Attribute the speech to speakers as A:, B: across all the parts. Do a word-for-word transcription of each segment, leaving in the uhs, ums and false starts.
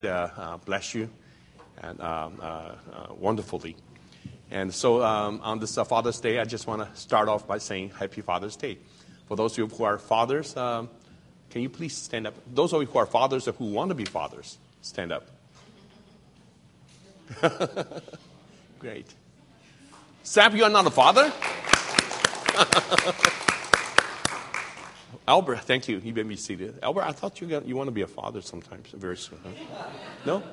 A: Uh, uh, bless you and um, uh, uh, wonderfully. And so um, on this uh, Father's Day, I just want to start off by saying Happy Father's Day. For those of you who are fathers, um, can you please stand up? Those of you who are fathers or who want to be fathers, stand up. Great. Sap, you are not a father? Albert, thank you. You made me seated. Albert, I thought you got, you want to be a father sometimes, very soon. Huh?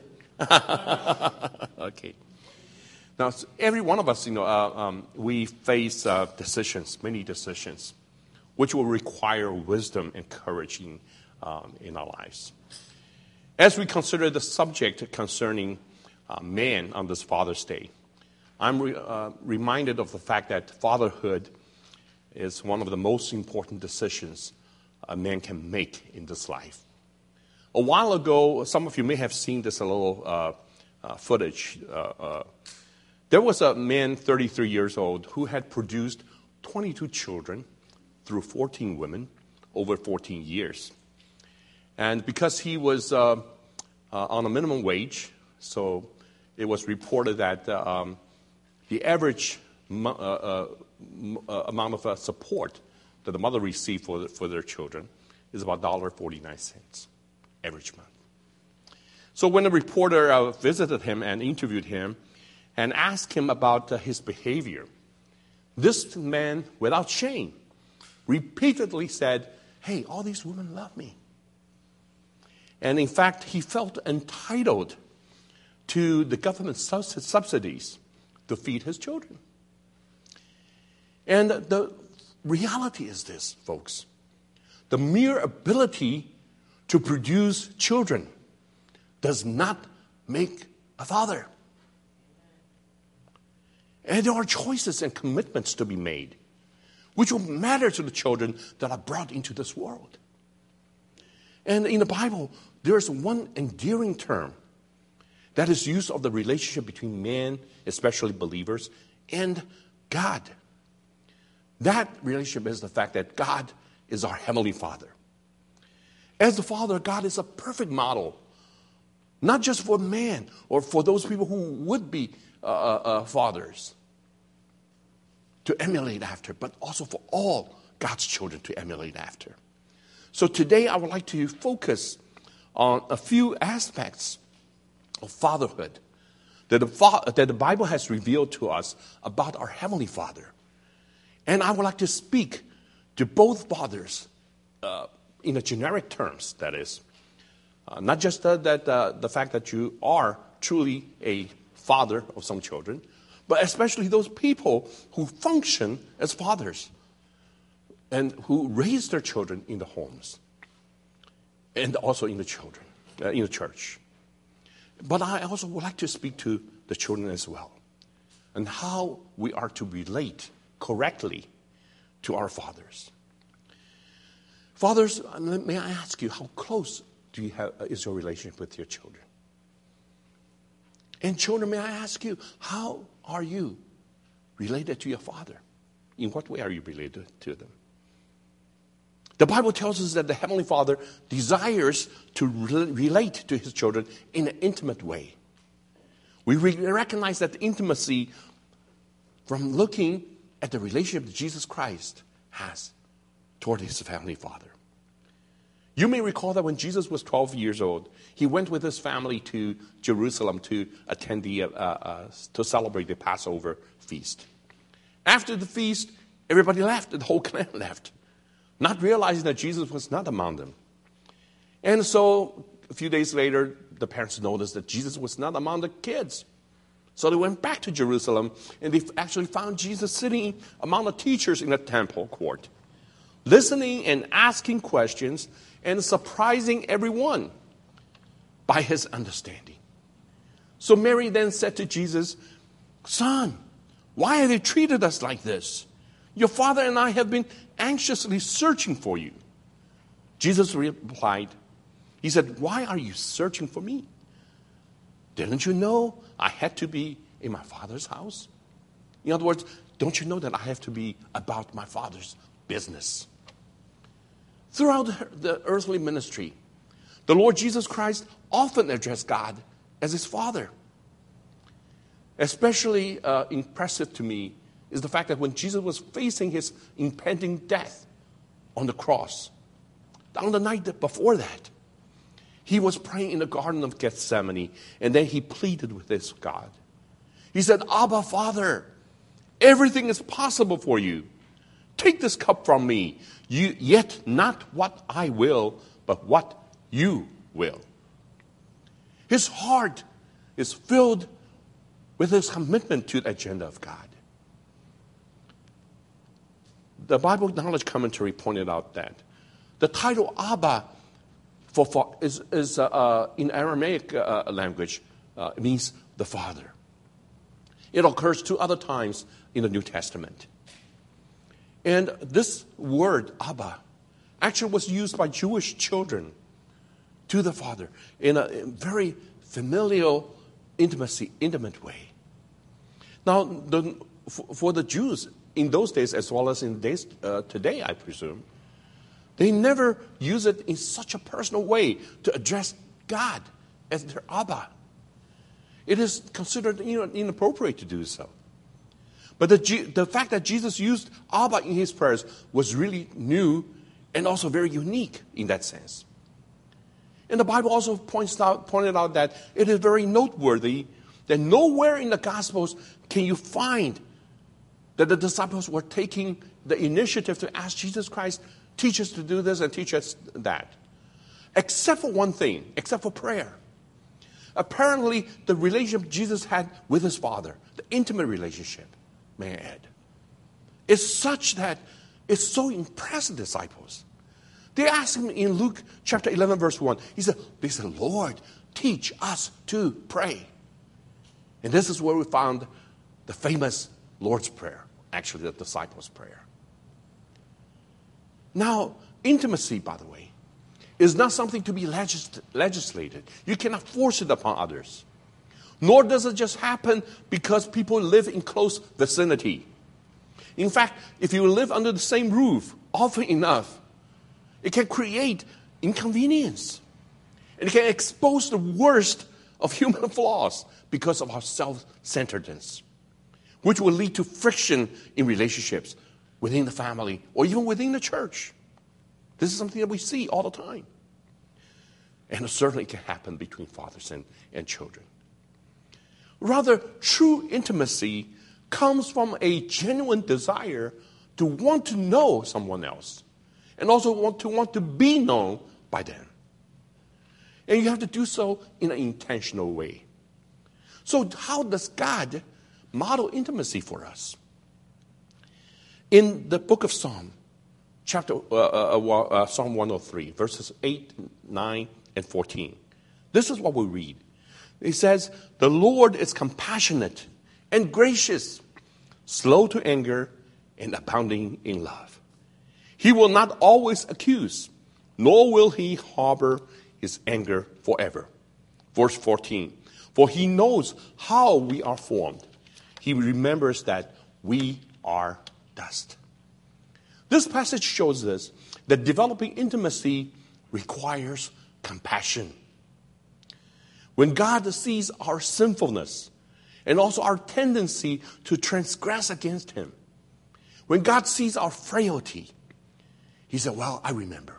A: No? Okay. Now, every one of us, you know, uh, um, we face uh, decisions, many decisions, which will require wisdom and courage in, um, in our lives. As we consider the subject concerning uh, man on this Father's Day, I'm re- uh, reminded of the fact that fatherhood is one of the most important decisions a man can make in this life. A while ago, some of you may have seen this a little uh, uh, footage. Uh, uh, there was a man, thirty-three years old, who had produced twenty-two children through fourteen women over fourteen years. And because he was uh, uh, on a minimum wage, so it was reported that uh, um, the average uh, uh, Uh, amount of uh, support that the mother received for, the, for their children is about one dollar and forty-nine cents average month. So when the reporter uh, visited him and interviewed him and asked him about uh, his behavior, this man, without shame, repeatedly said, hey, all these women love me. And in fact, he felt entitled to the government subsidies to feed his children. And the reality is this, folks. The mere ability to produce children does not make a father. And there are choices and commitments to be made, which will matter to the children that are brought into this world. And in the Bible, there's one endearing term that is used of the relationship between man, especially believers, and God. That relationship is the fact that God is our Heavenly Father. As the Father, God is a perfect model, not just for man or for those people who would be uh, uh, fathers to emulate after, but also for all God's children to emulate after. So today I would like to focus on a few aspects of fatherhood that the, fa- that the Bible has revealed to us about our Heavenly Father. And I would like to speak to both fathers uh, in a generic terms, that is. Uh, not just uh, that uh, the fact that you are truly a father of some children, but especially those people who function as fathers and who raise their children in the homes and also in the children, uh, in the church. But I also would like to speak to the children as well and how we are to relate correctly to our fathers. Fathers, may I ask you, how close do you have, is your relationship with your children? And children, may I ask you, how are you related to your father? In what way are you related to them? The Bible tells us that the Heavenly Father desires to re- relate to his children in an intimate way. We re- recognize that intimacy from looking at the relationship that Jesus Christ has toward his Heavenly Father. You may recall that when Jesus was twelve years old, he went with his family to Jerusalem to attend the, uh, uh, to celebrate the Passover feast. After the feast, everybody left, the whole clan left, not realizing that Jesus was not among them. And so, a few days later, the parents noticed that Jesus was not among the kids. So they went back to Jerusalem, and they actually found Jesus sitting among the teachers in the temple court, listening and asking questions and surprising everyone by his understanding. So Mary then said to Jesus, Son, why have they treated us like this? Your father and I have been anxiously searching for you. Jesus replied, he said, why are you searching for me? Didn't you know I had to be in my Father's house? In other words, don't you know that I have to be about my Father's business? Throughout the earthly ministry, The Lord Jesus Christ often addressed God as his Father. Especially uh, impressive to me is the fact that when Jesus was facing his impending death on the cross, on the night before that, he was praying in the Garden of Gethsemane, and then he pleaded with his God. He said, Abba, Father, everything is possible for you. Take this cup from me, you, yet not what I will, but what you will. His heart is filled with his commitment to the agenda of God. The Bible Knowledge Commentary pointed out that the title Abba for, for, is, is uh, uh, in Aramaic uh, language uh, means the Father. It occurs two other times in the New Testament. And this word, Abba, actually was used by Jewish children to the Father in a very familial, intimacy, intimate way. Now, the, for the Jews in those days, as well as in days uh, today, I presume, they never use it in such a personal way to address God as their Abba. It is considered inappropriate to do so. But the, the fact that Jesus used Abba in his prayers was really new and also very unique in that sense. And the Bible also points out, pointed out that it is very noteworthy that nowhere in the Gospels can you find that the disciples were taking the initiative to ask Jesus Christ, teach us to do this and teach us that. Except for one thing, except for prayer. Apparently, the relationship Jesus had with his Father, the intimate relationship, may I add, is such that it so impressed the disciples. They asked him in Luke chapter eleven, verse one. He said, they said, Lord, teach us to pray. And this is where we found the famous Lord's Prayer, actually the disciples' prayer. Now, intimacy, by the way, is not something to be legis- legislated. You cannot force it upon others. Nor does it just happen because people live in close vicinity. In fact, if you live under the same roof often enough, it can create inconvenience. And it can expose the worst of human flaws because of our self-centeredness, which will lead to friction in relationships within the family or even within the church. This is something that we see all the time. And it certainly can happen between fathers and, and children. Rather, true intimacy comes from a genuine desire to want to know someone else and also want to want to be known by them. And you have to do so in an intentional way. So how does God model intimacy for us? In the book of Psalm, chapter uh, uh, uh, Psalm one oh three, verses eight, nine, and fourteen. This is what we read. It says, the Lord is compassionate and gracious, slow to anger, and abounding in love. He will not always accuse, nor will he harbor his anger forever. Verse fourteen, for he knows how we are formed. He remembers that we are dust. This passage shows us that developing intimacy requires compassion. When God sees our sinfulness and also our tendency to transgress against him, when God sees our frailty, he said, well, I remember.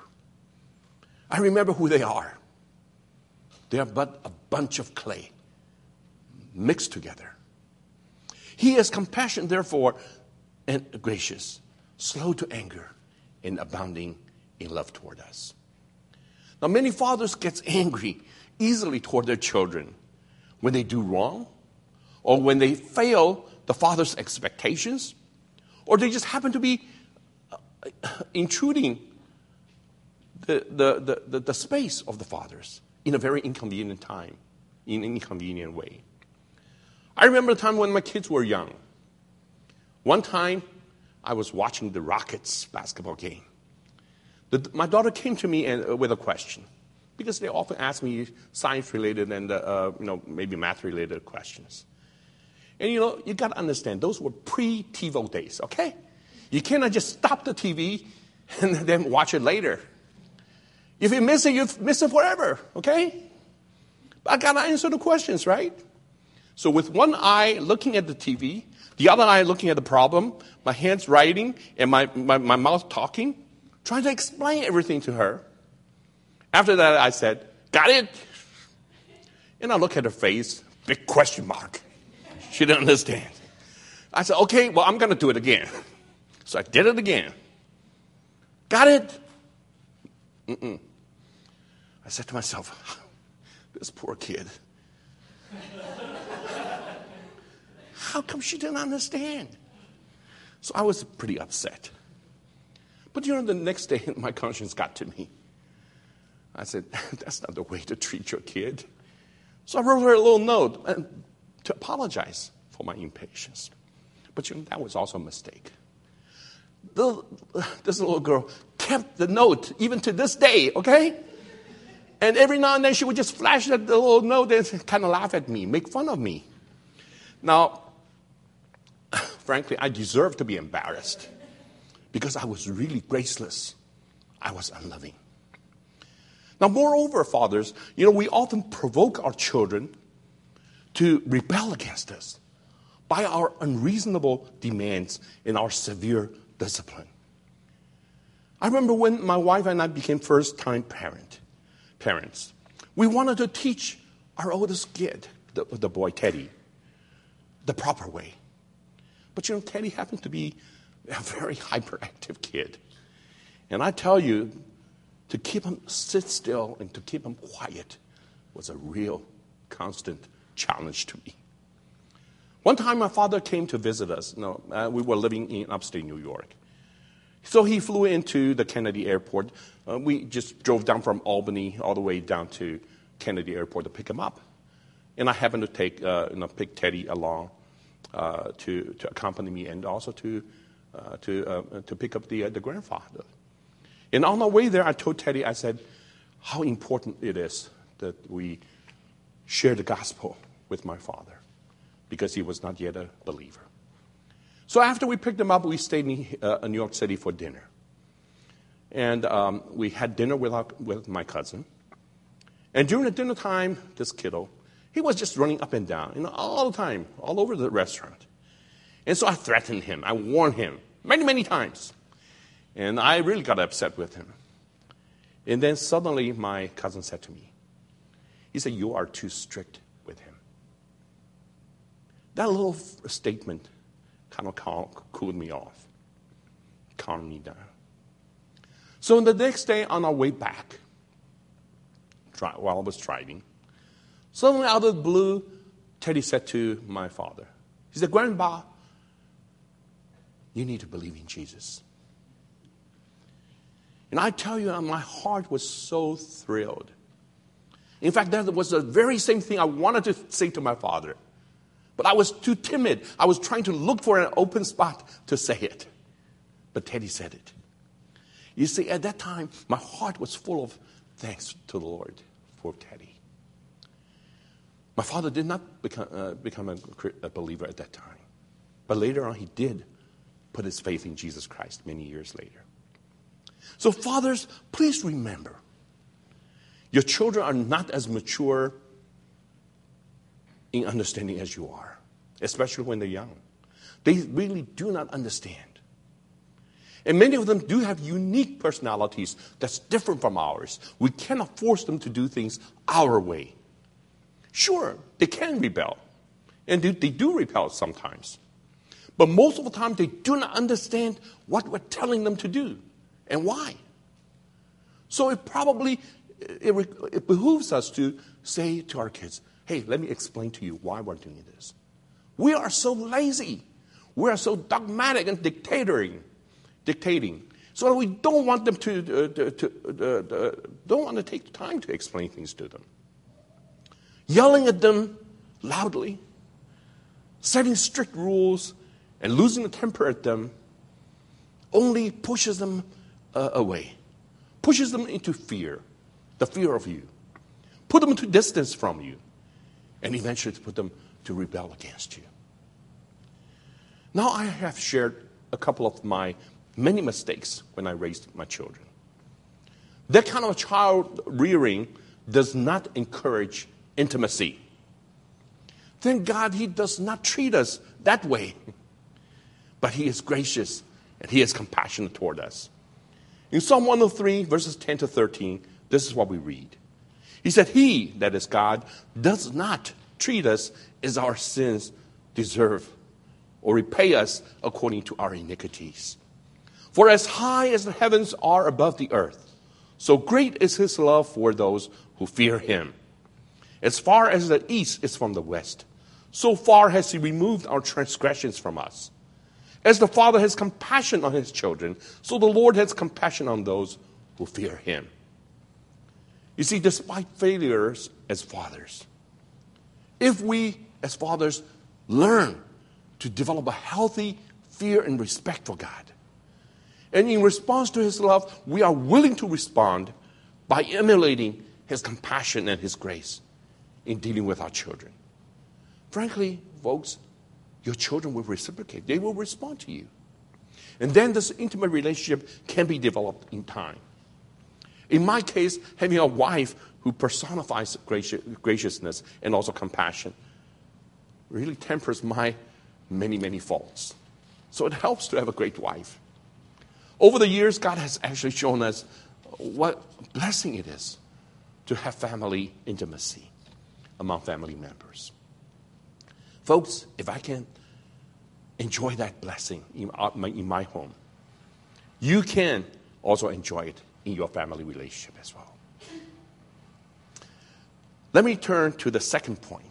A: I remember who they are. They are but a bunch of clay mixed together. He is compassionate, therefore, and gracious, slow to anger, and abounding in love toward us. Now, many fathers get angry easily toward their children when they do wrong, or when they fail the father's expectations, or they just happen to be intruding the, the, the, the, the space of the fathers in a very inconvenient time, in an inconvenient way. I remember the time when my kids were young. One time, I was watching the Rockets basketball game. The, my daughter came to me and, uh, with a question, because they often ask me science-related and uh, uh, you know maybe math-related questions. And you know, you got to understand, those were pre-TiVo days, okay? You cannot just stop the T V and then watch it later. If you miss it, you miss it forever, okay? But I got to answer the questions, right? So with one eye looking at the T V, the other eye looking at the problem, my hands writing, and my, my, my mouth talking, trying to explain everything to her. After that, I said, got it? And I look at her face, big question mark. She didn't understand. I said, okay, well, I'm going to do it again. So I did it again. Got it? Mm-mm. I said to myself, this poor kid. How come she didn't understand? So I was pretty upset. But you know, the next day, my conscience got to me. I said, that's not the way to treat your kid. So I wrote her a little note and to apologize for my impatience. But you know, that was also a mistake. The, this little girl kept the note even to this day, okay? And every now and then she would just flash that little note and kind of laugh at me, make fun of me. Now, frankly, I deserve to be embarrassed because I was really graceless. I was unloving. Now, moreover, fathers, you know, we often provoke our children to rebel against us by our unreasonable demands and our severe discipline. I remember when my wife and I became first-time parent, parents, we wanted to teach our oldest kid, the, the boy Teddy, the proper way. But you know, Teddy happened to be a very hyperactive kid. And I tell you, to keep him sit still and to keep him quiet was a real constant challenge to me. One time my father came to visit us. No, uh, we were living in upstate New York. So he flew into the Kennedy Airport. Uh, we just drove down from Albany all the way down to Kennedy Airport to pick him up. And I happened to take, uh, you know, pick Teddy along uh, to, to accompany me and also to, uh, to, uh, to pick up the, uh, the grandfather. And on our way there, I told Teddy, I said, how important it is that we share the gospel with my father, because he was not yet a believer. So after we picked him up, we stayed in uh, New York City for dinner. And um, we had dinner with, our, with my cousin. And during the dinner time, this kiddo, he was just running up and down, you know, all the time, all over the restaurant. And so I threatened him. I warned him many, many times. And I really got upset with him. And then suddenly my cousin said to me, he said, you are too strict with him. That little statement kind of cooled me off, calmed me down. So the next day on our way back, while I was driving, suddenly out of the blue, Teddy said to my father, he said, Grandpa, you need to believe in Jesus. And I tell you, my heart was so thrilled. In fact, that was the very same thing I wanted to say to my father. But I was too timid. I was trying to look for an open spot to say it. But Teddy said it. You see, at that time, my heart was full of thanks to the Lord for Teddy. My father did not become, uh, become a, a believer at that time. But later on, he did put his faith in Jesus Christ many years later. So fathers, please remember, your children are not as mature in understanding as you are, especially when they're young. They really do not understand. And many of them do have unique personalities that's different from ours. We cannot force them to do things our way. Sure, they can rebel, and they, they do rebel sometimes. But most of the time, they do not understand what we're telling them to do and why. So it probably, it, it behooves us to say to our kids, hey, let me explain to you why we're doing this. We are so lazy. We are so dogmatic and dictating, dictating. So we don't want them to, uh, to, to uh, uh, don't want to take the time to explain things to them. Yelling at them loudly, setting strict rules, and losing the temper at them only pushes them uh, away, pushes them into fear, the fear of you, put them into distance from you, and eventually to put them to rebel against you. Now I have shared a couple of my many mistakes when I raised my children. that kind of child rearing does not encourage intimacy. Thank God he does not treat us that way. But he is gracious and he is compassionate toward us. In Psalm one oh three, verses ten to thirteen, this is what we read. He said, he, that is God, does not treat us as our sins deserve or repay us according to our iniquities. For as high as the heavens are above the earth, so great is his love for those who fear him. As far as the east is from the west, so far has he removed our transgressions from us. As the Father has compassion on his children, so the Lord has compassion on those who fear him. You see, despite failures as fathers, if we as fathers learn to develop a healthy fear and respect for God, and in response to his love, we are willing to respond by emulating his compassion and his grace in dealing with our children. Frankly, folks, your children will reciprocate. They will respond to you. And then this intimate relationship can be developed in time. In my case, having a wife who personifies graciousness and also compassion really tempers my many, many faults. So it helps to have a great wife. Over the years, God has actually shown us what a blessing it is to have family intimacy among family members. Folks, if I can enjoy that blessing in my, in my home, you can also enjoy it in your family relationship as well. Let me turn to the second point.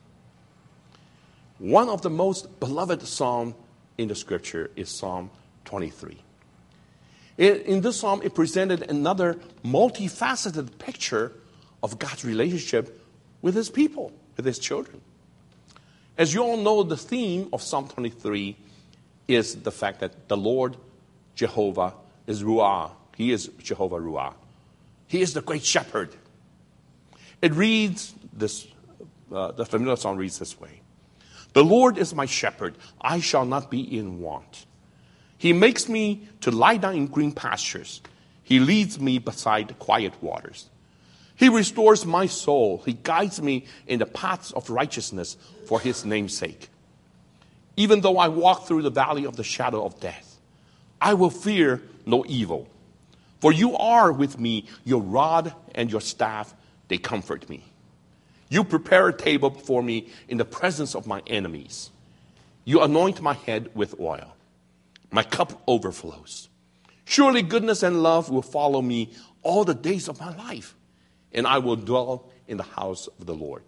A: One of the most beloved psalms in the scripture is Psalm twenty-three. In, in this psalm, it presented another multifaceted picture of God's relationship with his people, with his children. As you all know, the theme of Psalm twenty-three is the fact that the Lord Jehovah is Ruah. He is Jehovah Ruah. He is the great shepherd. It reads, this, uh, the familiar song reads this way. The Lord is my shepherd. I shall not be in want. He makes me to lie down in green pastures. He leads me beside quiet waters. He restores my soul. He guides me in the paths of righteousness for his name's sake. Even though I walk through the valley of the shadow of death, I will fear no evil. For you are with me, your rod and your staff, they comfort me. You prepare a table before me in the presence of my enemies. You anoint my head with oil. My cup overflows. Surely goodness and love will follow me all the days of my life, and I will dwell in the house of the Lord.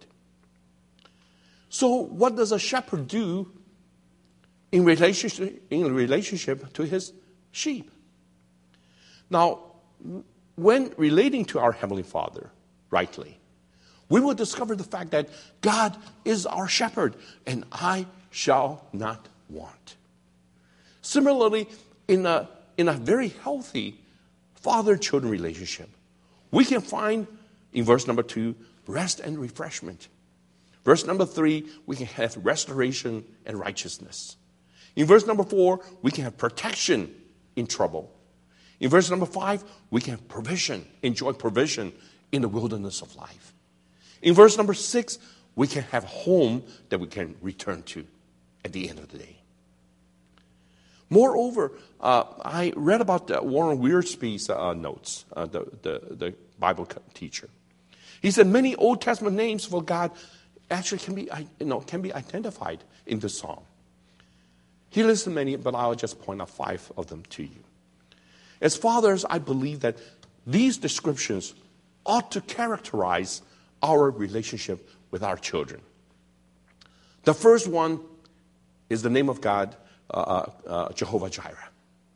A: So what does a shepherd do in relationship, in relationship to his sheep? Now, when relating to our Heavenly Father rightly, we will discover the fact that God is our shepherd, and I shall not want. Similarly, in a, in a very healthy father-children relationship, we can find in verse number two, rest and refreshment. Verse number three, we can have restoration and righteousness. In verse number four, we can have protection in trouble. In verse number five, we can have provision, enjoy provision in the wilderness of life. In verse number six, we can have a home that we can return to at the end of the day. Moreover, uh, I read about uh, Warren Wiersbe's uh, notes, uh, the, the, the Bible teacher. He said many Old Testament names for God actually can be, you know, can be identified in the psalm. He listed many, but I'll just point out five of them to you. As fathers, I believe that these descriptions ought to characterize our relationship with our children. The first one is the name of God, uh, uh, Jehovah Jireh,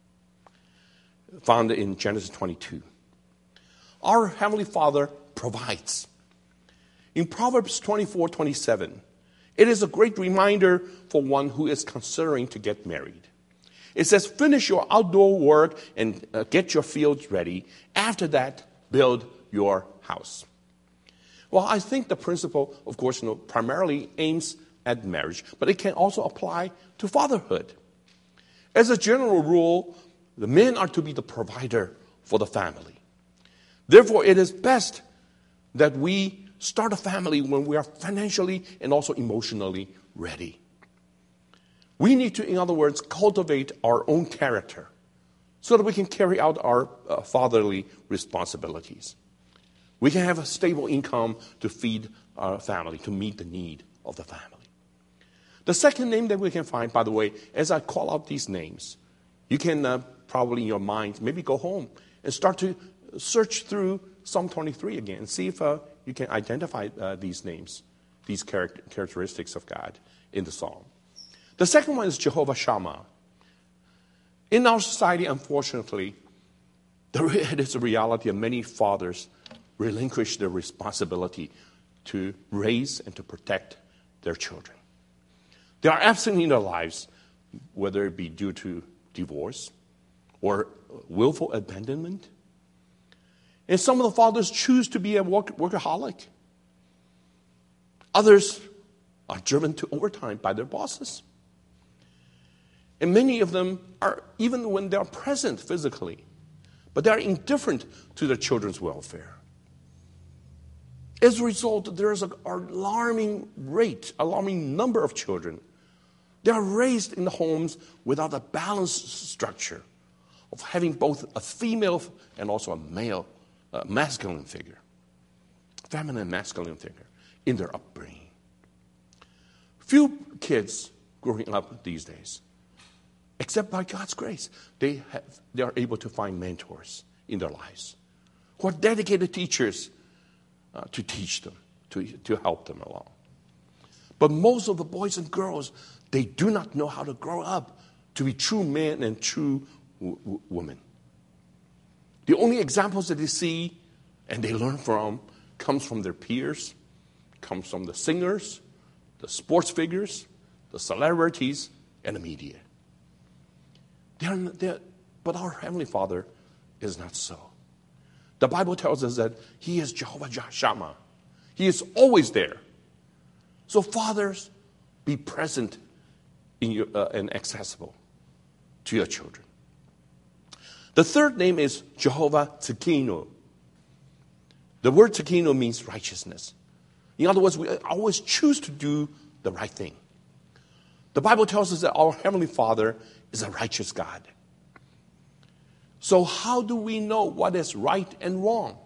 A: found in Genesis twenty-two. Our Heavenly Father provides. In Proverbs twenty-four twenty-seven, it is a great reminder for one who is considering to get married. It says, finish your outdoor work and uh, get your fields ready. After that, build your house. Well, I think the principle, of course, you know, primarily aims at marriage, but it can also apply to fatherhood. As a general rule, the men are to be the provider for the family. Therefore, it is best that we start a family when we are financially and also emotionally ready. We need to, in other words, cultivate our own character so that we can carry out our uh, fatherly responsibilities. We can have a stable income to feed our family, to meet the need of the family. The second name that we can find, by the way, as I call out these names, you can uh, probably in your mind maybe go home and start to search through Psalm twenty-three again and see if uh, you can identify uh, these names, these char- characteristics of God in the psalm. The second one is Jehovah Shammah. In our society, unfortunately, there it is a reality that many fathers relinquish their responsibility to raise and to protect their children. They are absent in their lives, whether it be due to divorce or willful abandonment. And some of the fathers choose to be a work- workaholic. Others are driven to overtime by their bosses. And many of them are, even when they are present physically, but they are indifferent to their children's welfare. As a result, there is an alarming rate, alarming number of children. They are raised in the homes without a balanced structure of having both a female and also a male, uh, masculine figure, feminine masculine figure in their upbringing. Few kids growing up these days, except by God's grace, they have, they are able to find mentors in their lives who are dedicated teachers uh, to teach them, to, to help them along. But most of the boys and girls, they do not know how to grow up to be true men and true w- w- women. The only examples that they see and they learn from comes from their peers, comes from the singers, the sports figures, the celebrities, and the media. They're, they're, but our Heavenly Father is not so. The Bible tells us that He is Jehovah Shammah. He is always there. So fathers, be present in your, uh, and accessible to your children. The third name is Jehovah Tzidkenu. The word Tzidkenu means righteousness. In other words, we always choose to do the right thing. The Bible tells us that our Heavenly Father is a righteous God. So how do we know what is right and wrong?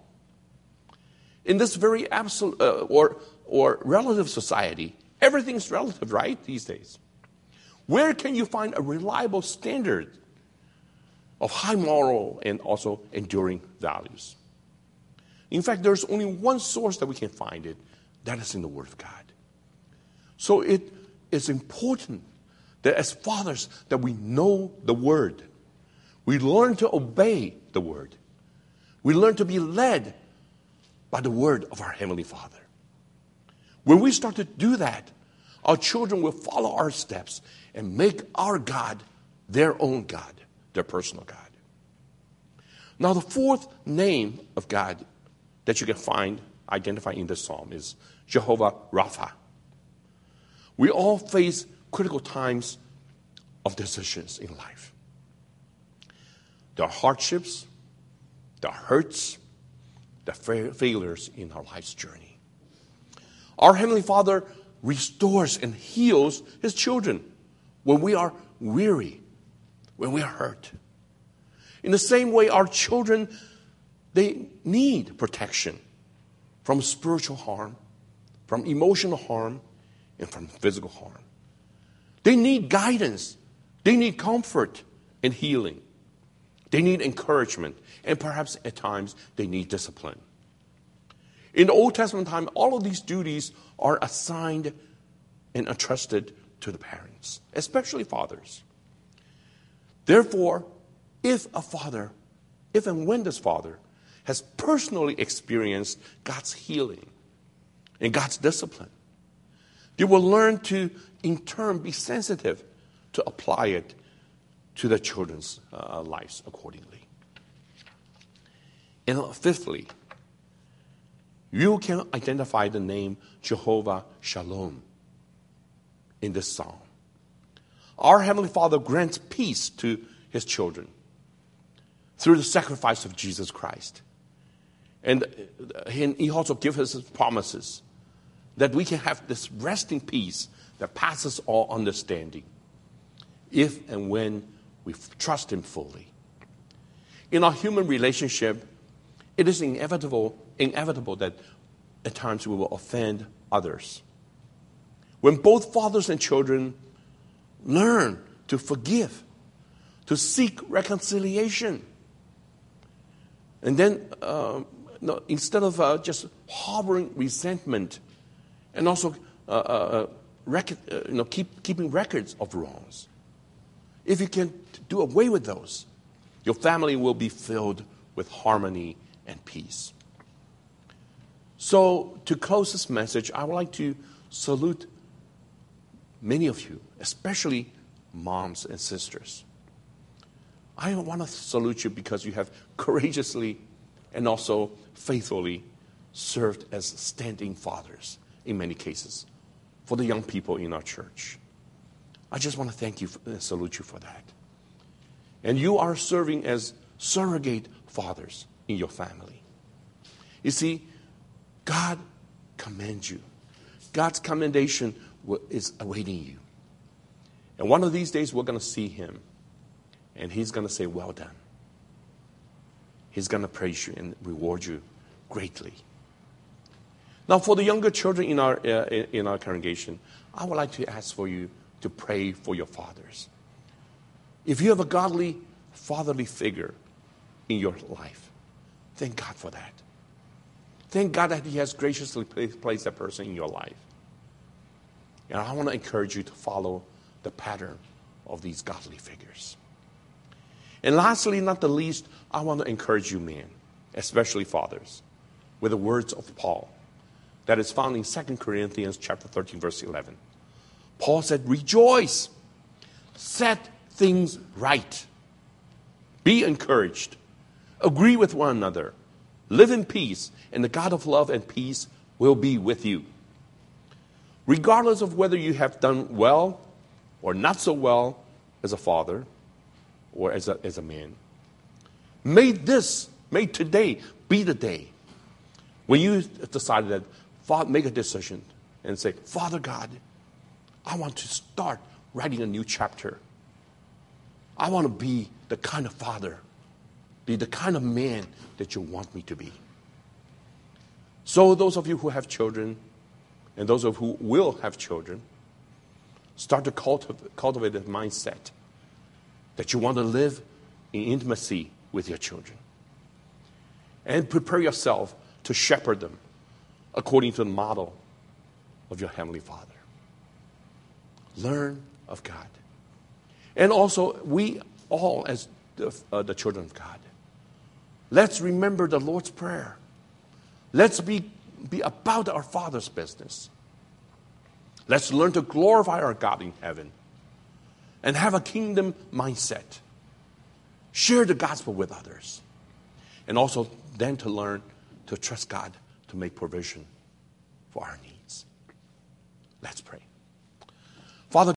A: In this very absolute uh, or, or relative society, everything's relative, right, these days. Where can you find a reliable standard of high moral and also enduring values? In fact, there's only one source that we can find it. That is in the Word of God. So it is important that as fathers that we know the Word. We learn to obey the Word. We learn to be led by the Word of our Heavenly Father. When we start to do that, our children will follow our steps and make our God their own God, their personal God. Now, the fourth name of God that you can find, identify in this psalm is Jehovah Rapha. We all face critical times of decisions in life. There are hardships, there are hurts, there are failures in our life's journey. Our Heavenly Father restores and heals His children when we are weary, when we are hurt. In the same way, our children, they need protection from spiritual harm, from emotional harm, and from physical harm. They need guidance. They need comfort and healing. They need encouragement. And perhaps at times they need discipline. In the Old Testament time, all of these duties are assigned and entrusted to the parents, especially fathers. Therefore, if a father, if and when this father has personally experienced God's healing and God's discipline, they will learn to, in turn, be sensitive to apply it to their children's uh, lives accordingly. And fifthly, you can identify the name Jehovah Shalom in this psalm. Our Heavenly Father grants peace to His children through the sacrifice of Jesus Christ. And he also gives us his promises that we can have this resting peace that passes all understanding if and when we trust him fully. In our human relationship, it is inevitable, inevitable that at times we will offend others. When both fathers and children learn to forgive, to seek reconciliation, and then uh, no, instead of uh, just harboring resentment, and also uh, uh, rec- uh, you know, keep, keeping records of wrongs, if you can do away with those, your family will be filled with harmony and peace. So, to close this message, I would like to salute many of you, especially moms and sisters. I want to salute you because you have courageously and also faithfully served as standing fathers in many cases for the young people in our church. I just want to thank you and salute you for that. And you are serving as surrogate fathers in your family. You see, God commends you. God's commendation is awaiting you. And one of these days we're going to see him. And he's going to say, well done. He's going to praise you and reward you greatly. Now, for the younger children in our, uh, in our congregation, I would like to ask for you to pray for your fathers. If you have a godly, fatherly figure in your life, thank God for that. Thank God that he has graciously placed that person in your life. And I want to encourage you to follow the pattern of these godly figures. And lastly, not the least, I want to encourage you men, especially fathers, with the words of Paul that is found in Second Corinthians chapter thirteen, verse eleven. Paul said, rejoice, set things right, be encouraged, agree with one another, live in peace, and the God of love and peace will be with you. Regardless of whether you have done well or not so well as a father or as a, as a man, may this, may today be the day when you decided that, Father, make a decision and say, Father God, I want to start writing a new chapter. I want to be the kind of father, be the kind of man that you want me to be. So those of you who have children, and those of you who will have children, start to cultivate, cultivate a mindset that you want to live in intimacy with your children. And prepare yourself to shepherd them according to the model of your Heavenly Father. Learn of God. And also, we all as the, uh, the children of God, let's remember the Lord's Prayer. Let's be, be about our Father's business. Let's learn to glorify our God in heaven and have a kingdom mindset. Share the gospel with others. And also then to learn to trust God to make provision for our needs. Let's pray.